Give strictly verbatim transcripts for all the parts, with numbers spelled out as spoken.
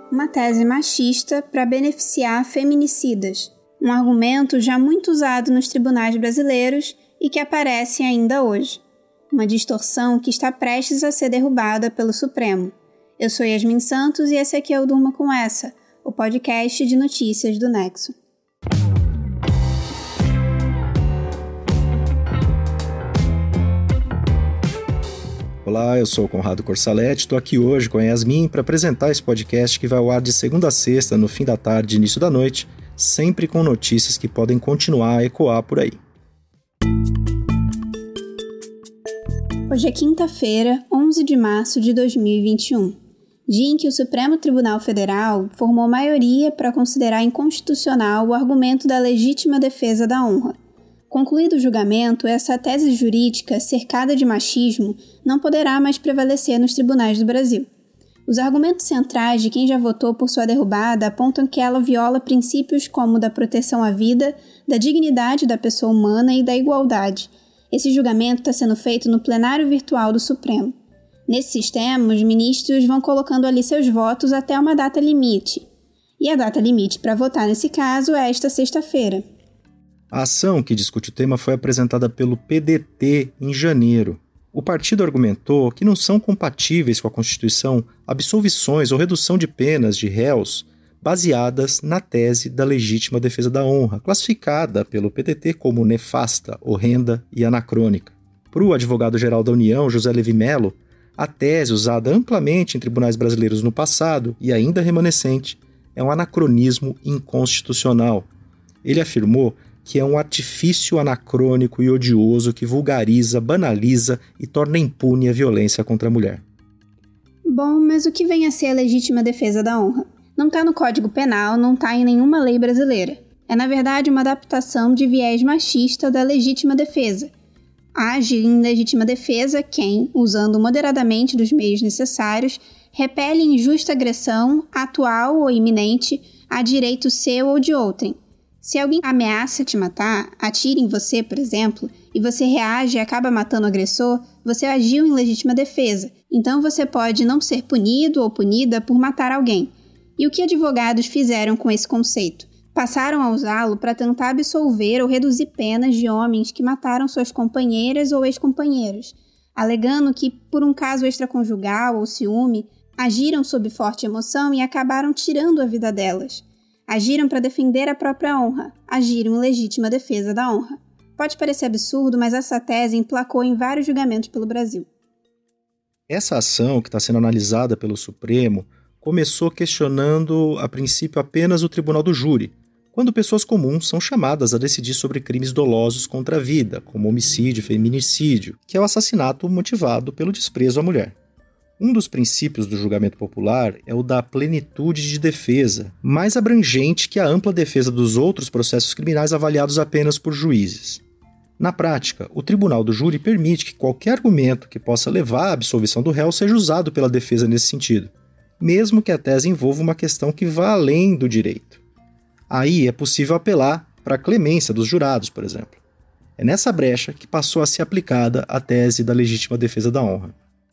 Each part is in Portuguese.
uma tese machista para beneficiar feminicidas, um argumento já muito usado nos tribunais brasileiros e que aparece ainda hoje. Uma distorção que está prestes a ser derrubada pelo Supremo. Eu sou Yasmin Santos e esse aqui é o Durma Com Essa, o podcast de notícias do Nexo. Olá, eu sou o Conrado Corsaletti, estou aqui hoje com a Yasmin para apresentar esse podcast que vai ao ar de segunda a sexta, no fim da tarde e início da noite, sempre com notícias que podem continuar a ecoar por aí. Hoje é quinta-feira, onze de março de dois mil e vinte e um, dia em que o Supremo Tribunal Federal formou maioria para considerar inconstitucional o argumento da legítima defesa da honra. Concluído o julgamento, essa tese jurídica, cercada de machismo, não poderá mais prevalecer nos tribunais do Brasil. Os argumentos centrais de quem já votou por sua derrubada apontam que ela viola princípios como da proteção à vida, da dignidade da pessoa humana e da igualdade. Esse julgamento está sendo feito no plenário virtual do Supremo. Nesse sistema, os ministros vão colocando ali seus votos até uma data limite. E a data limite para votar nesse caso é esta sexta-feira. A ação que discute o tema foi apresentada pelo P D T em janeiro. O partido argumentou que não são compatíveis com a Constituição absolvições ou redução de penas de réus baseadas na tese da legítima defesa da honra, classificada pelo P D T como nefasta, horrenda e anacrônica. Para o advogado-geral da União, José Levi Melo, a tese usada amplamente em tribunais brasileiros no passado e ainda remanescente é um anacronismo inconstitucional. Ele afirmou que é um artifício anacrônico e odioso que vulgariza, banaliza e torna impune a violência contra a mulher. Bom, mas o que vem a ser a legítima defesa da honra? Não está no Código Penal, não está em nenhuma lei brasileira. É, na verdade, uma adaptação de viés machista da legítima defesa. Age em legítima defesa quem, usando moderadamente dos meios necessários, repele injusta agressão, atual ou iminente, a direito seu ou de outrem. Se alguém ameaça te matar, atira em você, por exemplo, e você reage e acaba matando o agressor, você agiu em legítima defesa. Então você pode não ser punido ou punida por matar alguém. E o que advogados fizeram com esse conceito? Passaram a usá-lo para tentar absolver ou reduzir penas de homens que mataram suas companheiras ou ex-companheiros, alegando que, por um caso extraconjugal ou ciúme, agiram sob forte emoção e acabaram tirando a vida delas. Agiram para defender a própria honra, agiram em legítima defesa da honra. Pode parecer absurdo, mas essa tese emplacou em vários julgamentos pelo Brasil. Essa ação, que está sendo analisada pelo Supremo, começou questionando, a princípio, apenas o tribunal do júri, quando pessoas comuns são chamadas a decidir sobre crimes dolosos contra a vida, como homicídio e feminicídio, que é o assassinato motivado pelo desprezo à mulher. Um dos princípios do julgamento popular é o da plenitude de defesa, mais abrangente que a ampla defesa dos outros processos criminais avaliados apenas por juízes. Na prática, o tribunal do júri permite que qualquer argumento que possa levar à absolvição do réu seja usado pela defesa nesse sentido, mesmo que a tese envolva uma questão que vá além do direito. Aí é possível apelar para a clemência dos jurados, por exemplo. É nessa brecha que passou a ser aplicada a tese da legítima defesa da honra.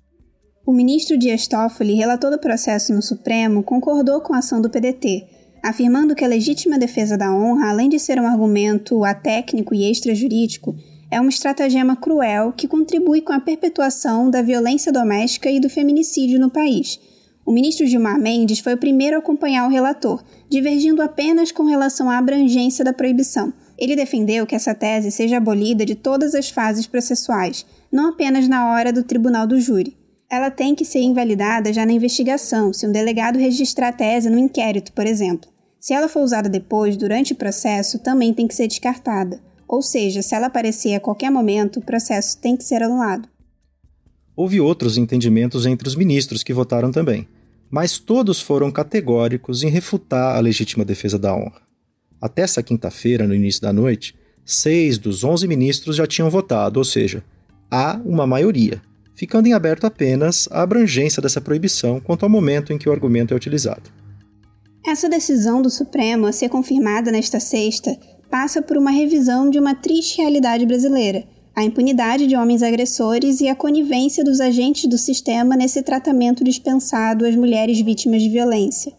O ministro Dias Toffoli, relator do processo no Supremo, concordou com a ação do P D T, afirmando que a legítima defesa da honra, além de ser um argumento atécnico e extrajurídico, é uma estratagema cruel que contribui com a perpetuação da violência doméstica e do feminicídio no país. O ministro Gilmar Mendes foi o primeiro a acompanhar o relator, divergindo apenas com relação à abrangência da proibição. Ele defendeu que essa tese seja abolida de todas as fases processuais, não apenas na hora do tribunal do júri. Ela tem que ser invalidada já na investigação, se um delegado registrar a tese no inquérito, por exemplo. Se ela for usada depois, durante o processo, também tem que ser descartada. Ou seja, se ela aparecer a qualquer momento, o processo tem que ser anulado. Houve outros entendimentos entre os ministros que votaram também, mas todos foram categóricos em refutar a legítima defesa da honra. Até essa quinta-feira, no início da noite, seis dos onze ministros já tinham votado, ou seja, há uma maioria, ficando em aberto apenas a abrangência dessa proibição quanto ao momento em que o argumento é utilizado. Essa decisão do Supremo, a ser confirmada nesta sexta, passa por uma revisão de uma triste realidade brasileira, a impunidade de homens agressores e a conivência dos agentes do sistema nesse tratamento dispensado às mulheres vítimas de violência.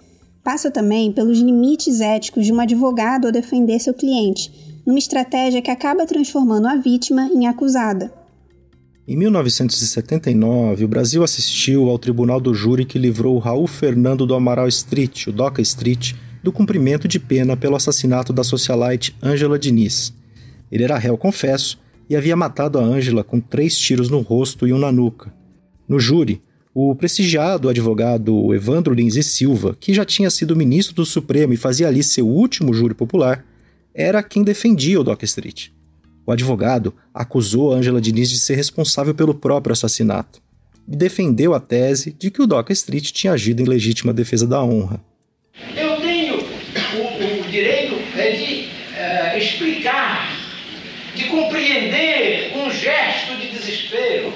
Passa também pelos limites éticos de um advogado ao defender seu cliente, numa estratégia que acaba transformando a vítima em acusada. Em mil novecentos e setenta e nove, o Brasil assistiu ao tribunal do júri que livrou Raul Fernando do Amaral Street, o Doca Street, do cumprimento de pena pelo assassinato da socialite Ângela Diniz. Ele era réu confesso e havia matado a Ângela com três tiros no rosto e um na nuca. No júri, o prestigiado advogado Evandro Lins e Silva, que já tinha sido ministro do Supremo e fazia ali seu último júri popular, era quem defendia o Doca Street. O advogado acusou a Ângela Diniz de ser responsável pelo próprio assassinato e defendeu a tese de que o Doca Street tinha agido em legítima defesa da honra. Eu tenho o, o direito de uh, explicar, de compreender um gesto de desespero,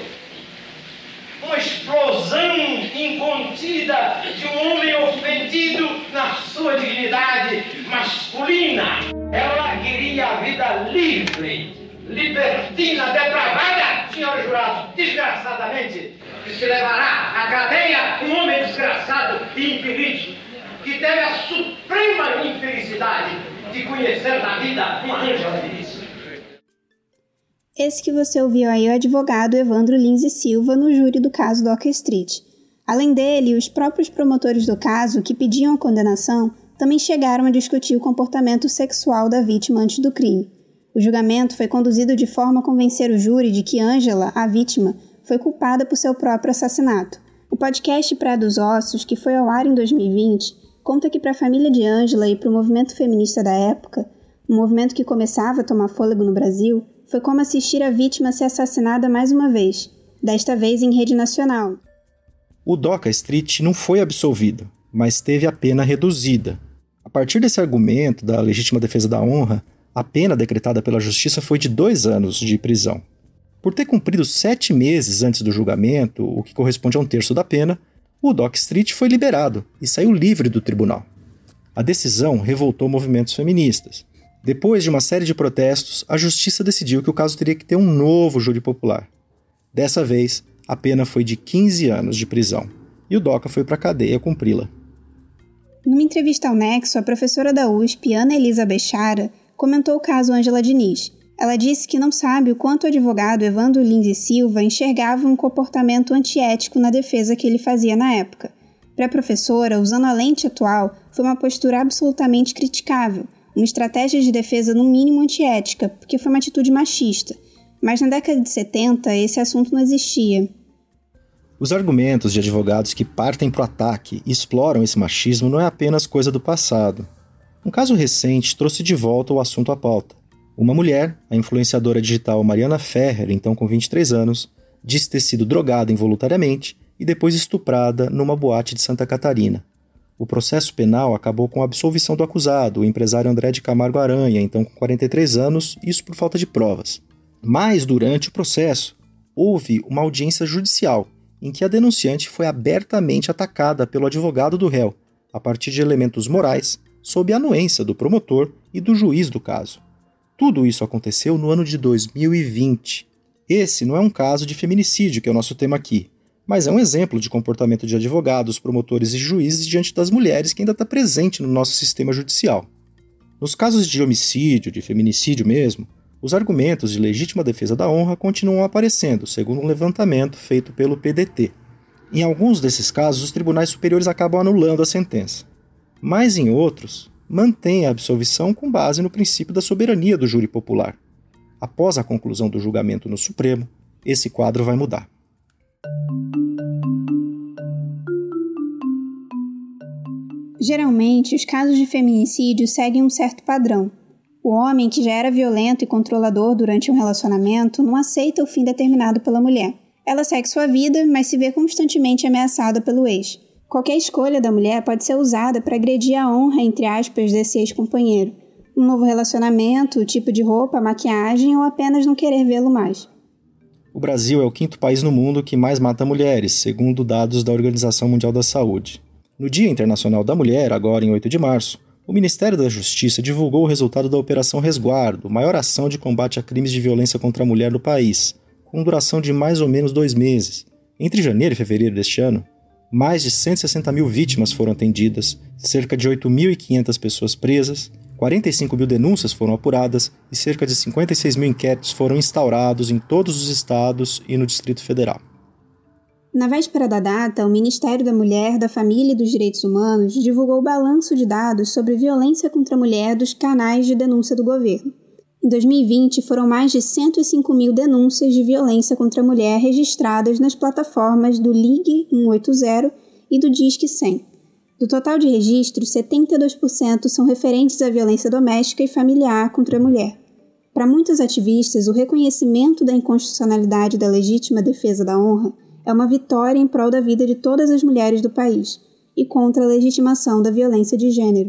uma explosão incontida de um homem ofendido na sua dignidade masculina. Ela queria a vida livre, libertina, depravada, senhor jurado, desgraçadamente, que se levará à cadeia um homem desgraçado e infeliz, que teve a suprema infelicidade de conhecer na vida uma Ângela Diniz. Esse que você ouviu aí é o advogado Evandro Lins e Silva no júri do caso Doca Street. Além dele, os próprios promotores do caso, que pediam a condenação, também chegaram a discutir o comportamento sexual da vítima antes do crime. O julgamento foi conduzido de forma a convencer o júri de que Ângela, a vítima, foi culpada por seu próprio assassinato. O podcast Praia dos Ossos, que foi ao ar em dois mil e vinte, conta que para a família de Ângela e para o movimento feminista da época, um movimento que começava a tomar fôlego no Brasil, foi como assistir a vítima ser assassinada mais uma vez, desta vez em rede nacional. O Doca Street não foi absolvido, mas teve a pena reduzida. A partir desse argumento da legítima defesa da honra, a pena decretada pela justiça foi de dois anos de prisão. Por ter cumprido sete meses antes do julgamento, o que corresponde a um terço da pena, o Doca Street foi liberado e saiu livre do tribunal. A decisão revoltou movimentos feministas. Depois de uma série de protestos, a justiça decidiu que o caso teria que ter um novo júri popular. Dessa vez, a pena foi de quinze anos de prisão, e o Doca foi para a cadeia cumpri-la. Numa entrevista ao Nexo, a professora da U S P, Ana Elisa Bechara, comentou o caso Ângela Diniz. Ela disse que não sabe o quanto o advogado Evandro Lins e Silva enxergava um comportamento antiético na defesa que ele fazia na época. Para a professora, usando a lente atual, foi uma postura absolutamente criticável, uma estratégia de defesa no mínimo antiética, porque foi uma atitude machista. Mas na década de setenta, esse assunto não existia. Os argumentos de advogados que partem para o ataque e exploram esse machismo não é apenas coisa do passado. Um caso recente trouxe de volta o assunto à pauta. Uma mulher, a influenciadora digital Mariana Ferrer, então com vinte e três anos, disse ter sido drogada involuntariamente e depois estuprada numa boate de Santa Catarina. O processo penal acabou com a absolvição do acusado, o empresário André de Camargo Aranha, então com quarenta e três anos, isso por falta de provas. Mas, durante o processo, houve uma audiência judicial, em que a denunciante foi abertamente atacada pelo advogado do réu, a partir de elementos morais, sob a anuência do promotor e do juiz do caso. Tudo isso aconteceu no ano de dois mil e vinte. Esse não é um caso de feminicídio, que é o nosso tema aqui, mas é um exemplo de comportamento de advogados, promotores e juízes diante das mulheres que ainda está presente no nosso sistema judicial. Nos casos de homicídio, de feminicídio mesmo, os argumentos de legítima defesa da honra continuam aparecendo, segundo um levantamento feito pelo P D T. Em alguns desses casos, os tribunais superiores acabam anulando a sentença. Mas em outros, mantêm a absolvição com base no princípio da soberania do júri popular. Após a conclusão do julgamento no Supremo, esse quadro vai mudar. Geralmente, os casos de feminicídio seguem um certo padrão. O homem, que já era violento e controlador durante um relacionamento, não aceita o fim determinado pela mulher. Ela segue sua vida, mas se vê constantemente ameaçada pelo ex. Qualquer escolha da mulher pode ser usada para agredir a honra, entre aspas, desse ex-companheiro. Um novo relacionamento, o tipo de roupa, maquiagem ou apenas não querer vê-lo mais. O Brasil é o quinto país no mundo que mais mata mulheres, segundo dados da Organização Mundial da Saúde. No Dia Internacional da Mulher, agora em oito de março, o Ministério da Justiça divulgou o resultado da Operação Resguardo, maior ação de combate a crimes de violência contra a mulher no país, com duração de mais ou menos dois meses. Entre janeiro e fevereiro deste ano, Mais de cento e sessenta mil vítimas foram atendidas, cerca de oito mil e quinhentas pessoas presas, quarenta e cinco mil denúncias foram apuradas e cerca de cinquenta e seis mil inquéritos foram instaurados em todos os estados e no Distrito Federal. Na véspera da data, o Ministério da Mulher, da Família e dos Direitos Humanos divulgou o balanço de dados sobre violência contra a mulher dos canais de denúncia do governo. Em dois mil e vinte, foram mais de cento e cinco mil denúncias de violência contra a mulher registradas nas plataformas do Ligue cento e oitenta e do Disque cem. Do total de registros, setenta e dois por cento são referentes à violência doméstica e familiar contra a mulher. Para muitos ativistas, o reconhecimento da inconstitucionalidade da legítima defesa da honra é uma vitória em prol da vida de todas as mulheres do país e contra a legitimação da violência de gênero.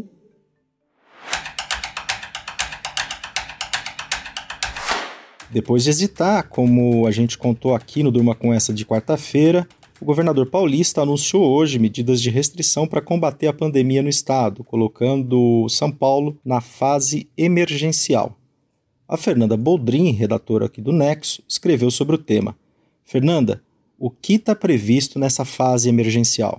Depois de hesitar, como a gente contou aqui no Durma Com Essa de quarta-feira, o governador paulista anunciou hoje medidas de restrição para combater a pandemia no estado, colocando São Paulo na fase emergencial. A Fernanda Boldrin, redatora aqui do Nexo, escreveu sobre o tema. Fernanda, o que está previsto nessa fase emergencial?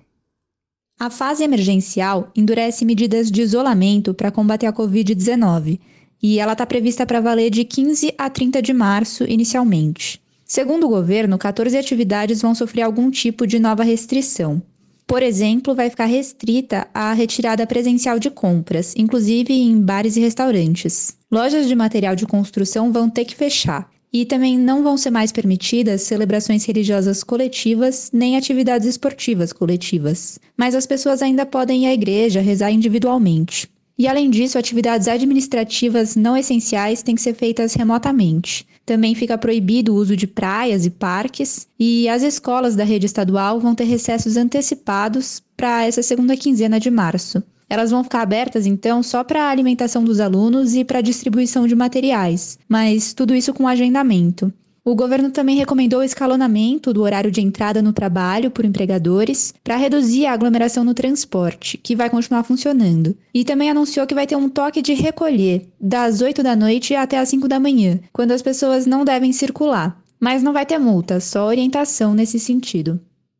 A fase emergencial endurece medidas de isolamento para combater a covid dezenove e ela está prevista para valer de quinze a trinta de março inicialmente. Segundo o governo, quatorze atividades vão sofrer algum tipo de nova restrição. Por exemplo, vai ficar restrita a retirada presencial de compras, inclusive em bares e restaurantes. Lojas de material de construção vão ter que fechar. E também não vão ser mais permitidas celebrações religiosas coletivas nem atividades esportivas coletivas. Mas as pessoas ainda podem ir à igreja, rezar individualmente. E além disso, atividades administrativas não essenciais têm que ser feitas remotamente. Também fica proibido o uso de praias e parques, e as escolas da rede estadual vão ter recessos antecipados para essa segunda quinzena de março. Elas vão ficar abertas, então, só para a alimentação dos alunos e para a distribuição de materiais, mas tudo isso com agendamento. O governo também recomendou o escalonamento do horário de entrada no trabalho por empregadores para reduzir a aglomeração no transporte, que vai continuar funcionando. E também anunciou que vai ter um toque de recolher, das oito da noite até as cinco da manhã, quando as pessoas não devem circular. Mas não vai ter multa, só orientação nesse sentido.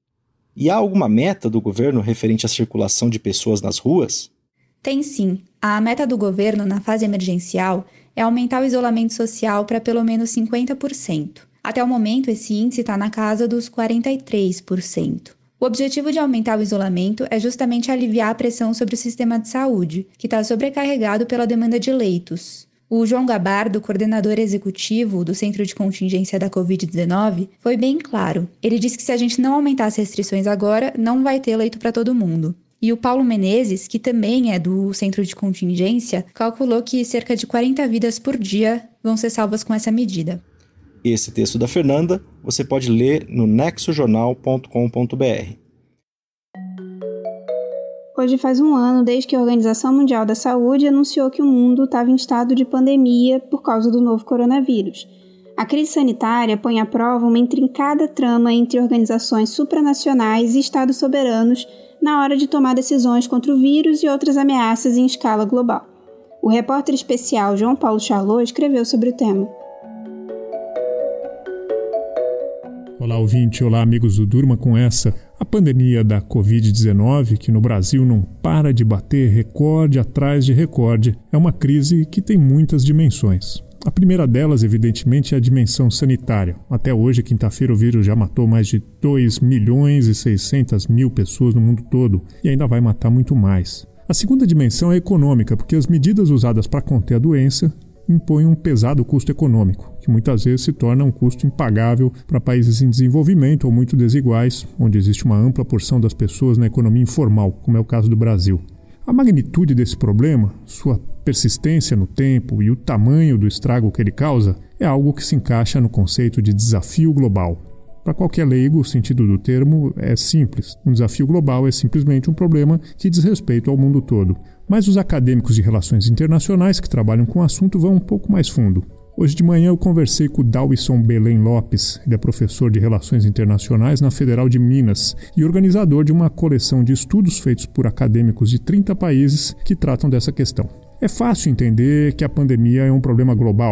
E há alguma meta do governo referente à circulação de pessoas nas ruas? Tem sim. A meta do governo na fase emergencial é aumentar o isolamento social para pelo menos cinquenta por cento. Até o momento, esse índice está na casa dos quarenta e três por cento. O objetivo de aumentar o isolamento é justamente aliviar a pressão sobre o sistema de saúde, que está sobrecarregado pela demanda de leitos. O João Gabardo, coordenador executivo do Centro de Contingência da covid dezenove, foi bem claro. Ele disse que se a gente não aumentar as restrições agora, não vai ter leito para todo mundo. E o Paulo Menezes, que também é do Centro de Contingência, calculou que cerca de quarenta vidas por dia vão ser salvas com essa medida. Esse texto da Fernanda você pode ler no nexo jornal ponto com ponto b r. Hoje faz um ano desde que a Organização Mundial da Saúde anunciou que o mundo estava em estado de pandemia por causa do novo coronavírus. A crise sanitária põe à prova uma intrincada trama entre organizações supranacionais e estados soberanos na hora de tomar decisões contra o vírus e outras ameaças em escala global. O repórter especial João Paulo Charlot escreveu sobre o tema. Olá, ouvinte. Olá, amigos do Durma Com Essa. A pandemia da covid dezenove, que no Brasil não para de bater recorde atrás de recorde, é uma crise que tem muitas dimensões. A primeira delas, evidentemente, é a dimensão sanitária. Até hoje, quinta-feira, o vírus já matou mais de dois milhões e seiscentas mil pessoas no mundo todo e ainda vai matar muito mais. A segunda dimensão é econômica, porque as medidas usadas para conter a doença impõem um pesado custo econômico, que muitas vezes se torna um custo impagável para países em desenvolvimento ou muito desiguais, onde existe uma ampla porção das pessoas na economia informal, como é o caso do Brasil. A magnitude desse problema, sua persistência no tempo e o tamanho do estrago que ele causa é algo que se encaixa no conceito de desafio global. Para qualquer leigo, o sentido do termo é simples. Um desafio global é simplesmente um problema que diz respeito ao mundo todo. Mas os acadêmicos de relações internacionais que trabalham com o assunto vão um pouco mais fundo. Hoje de manhã eu conversei com o Dawison Belém Lopes, ele é professor de Relações Internacionais na Federal de Minas e organizador de uma coleção de estudos feitos por acadêmicos de trinta países que tratam dessa questão. É fácil entender que a pandemia é um problema global.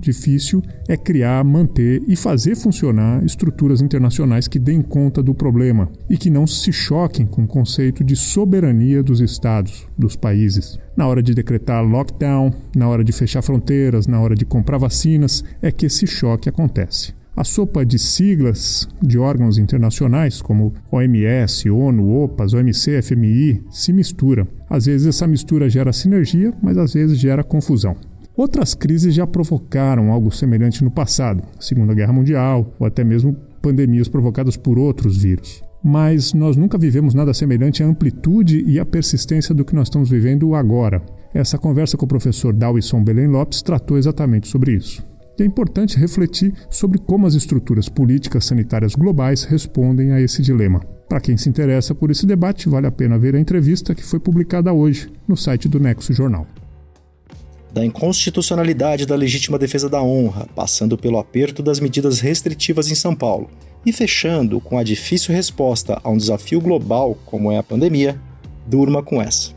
Difícil é criar, manter e fazer funcionar estruturas internacionais que deem conta do problema e que não se choquem com o conceito de soberania dos estados, dos países. Na hora de decretar lockdown, na hora de fechar fronteiras, na hora de comprar vacinas, é que esse choque acontece. A sopa de siglas de órgãos internacionais, como O M S, ONU, OPAS, O M C, F M I, se mistura. Às vezes essa mistura gera sinergia, mas às vezes gera confusão. Outras crises já provocaram algo semelhante no passado, a Segunda Guerra Mundial ou até mesmo pandemias provocadas por outros vírus. Mas nós nunca vivemos nada semelhante à amplitude e à persistência do que nós estamos vivendo agora. Essa conversa com o professor Dawison Belém Lopes tratou exatamente sobre isso. É importante refletir sobre como as estruturas políticas sanitárias globais respondem a esse dilema. Para quem se interessa por esse debate, vale a pena ver a entrevista que foi publicada hoje no site do Nexo Jornal. Da inconstitucionalidade da legítima defesa da honra, passando pelo aperto das medidas restritivas em São Paulo e fechando com a difícil resposta a um desafio global como é a pandemia, durma com essa.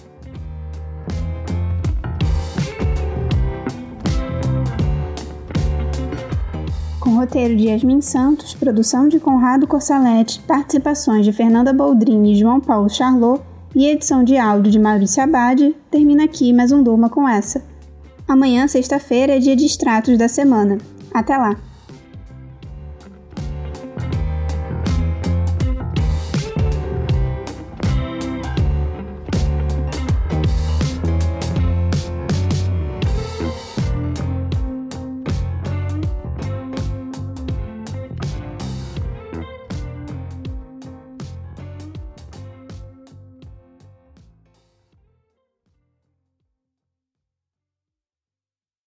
Com roteiro de Yasmin Santos, produção de Conrado Corsalete, participações de Fernanda Boldrini e João Paulo Charlot e edição de áudio de Maurício Abad, termina aqui mais um Durma com essa. Amanhã, sexta-feira, é dia de extratos da semana. Até lá!